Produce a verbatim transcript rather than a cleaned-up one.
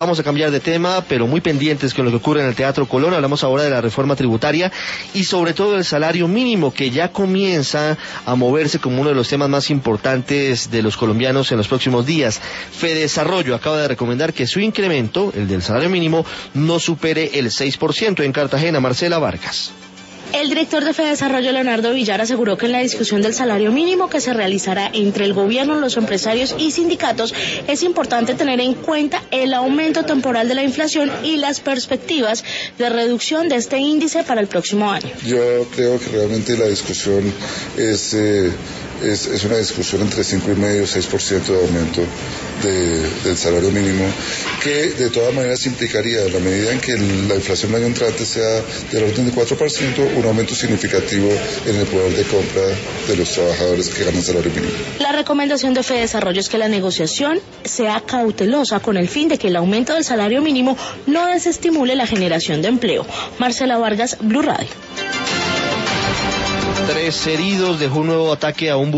Vamos a cambiar de tema, pero muy pendientes con lo que ocurre en el Teatro Colón. Hablamos ahora de la reforma tributaria y sobre todo del salario mínimo, que ya comienza a moverse como uno de los temas más importantes de los colombianos en los próximos días. Fedesarrollo acaba de recomendar que su incremento, el del salario mínimo, no supere el seis por ciento. En Cartagena, Marcela Vargas. El director de Fedesarrollo, Leonardo Villar, aseguró que en la discusión del salario mínimo que se realizará entre el gobierno, los empresarios y sindicatos, es importante tener en cuenta el aumento temporal de la inflación y las perspectivas de reducción de este índice para el próximo año. Yo creo que realmente la discusión es, eh, es, es una discusión entre cinco y medio y seis por ciento de aumento de, del salario mínimo, que de todas maneras implicaría, en la medida en que la inflación del año entrante sea del orden de cuatro por ciento, un aumento significativo en el poder de compra de los trabajadores que ganan salario mínimo. La recomendación de Fedesarrollo es que la negociación sea cautelosa con el fin de que el aumento del salario mínimo no desestimule la generación de empleo. Marcela Vargas, Blue Radio. Tres heridos, dejó un nuevo ataque a un